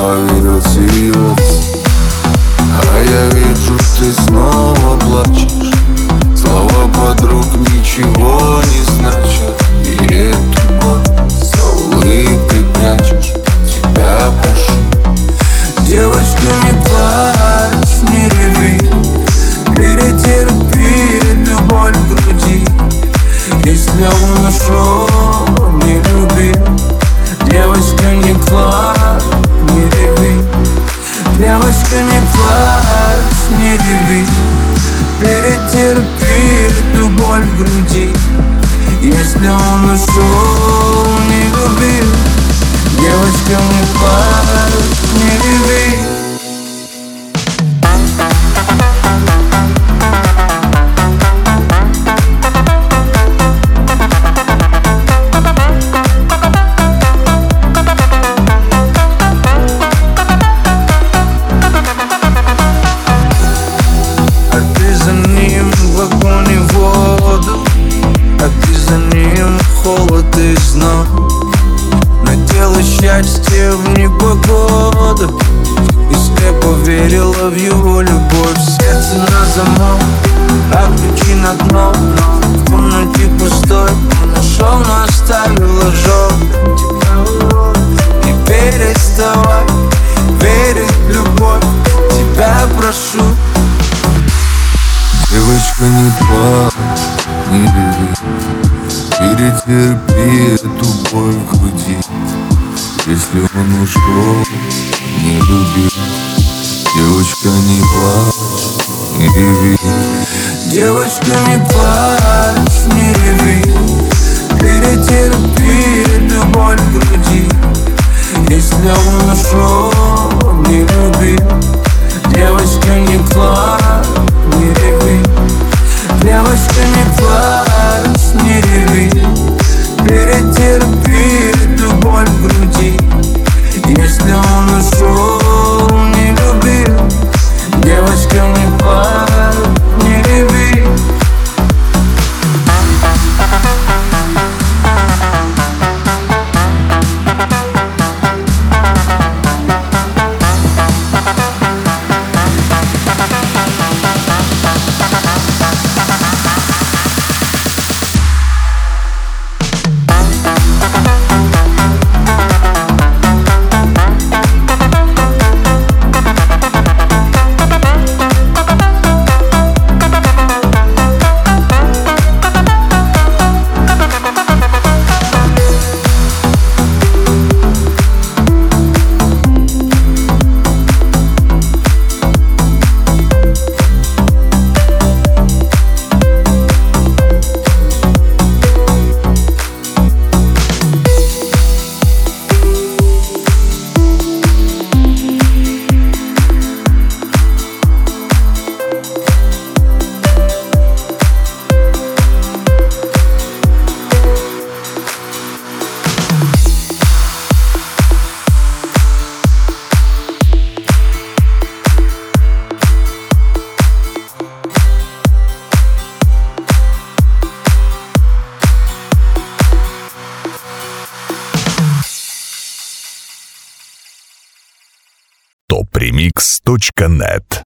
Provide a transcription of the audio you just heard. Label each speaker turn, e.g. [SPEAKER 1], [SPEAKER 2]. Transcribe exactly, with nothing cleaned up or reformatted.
[SPEAKER 1] поверил всерьез. А я вижу, ты снова плачешь. Слова подруг ничего не значат. И эту боль за улыбкой прячешь. Тебя прошу, девочка, не плачь, не реви. Перетерпи эту боль в груди. Если он ушел, не любил. Девочка, не плачь, не реви. Девочка, не плачь, не реви. Перетерпи эту боль в груди. Если он ушел, не любил. Девочка, не плачь, не реви.
[SPEAKER 2] Холод и знал, надела счастье в непогоду и слепо верила в его любовь. Сердце на замок, а ключи на дно. В комнате пустой, он нашел, но оставил ожог. Не переставай верить в любовь, тебя прошу.
[SPEAKER 1] Девочка, не плачь, не реви. Перетерпи эту боль в груди. Если он ушел, не любил. Девочка, не плачь, не реви.
[SPEAKER 2] Девочка, не плачь, не реви. Перетерпи эту боль в груди. Если он ушел, не любил. Девочка, не плачь, не реви. Девочка, не плачь, не реви. Перетерпи эту боль в груди. Если он ушел, не любил. Девочка, не плачь, не реви.
[SPEAKER 3] топ ремикс точка нет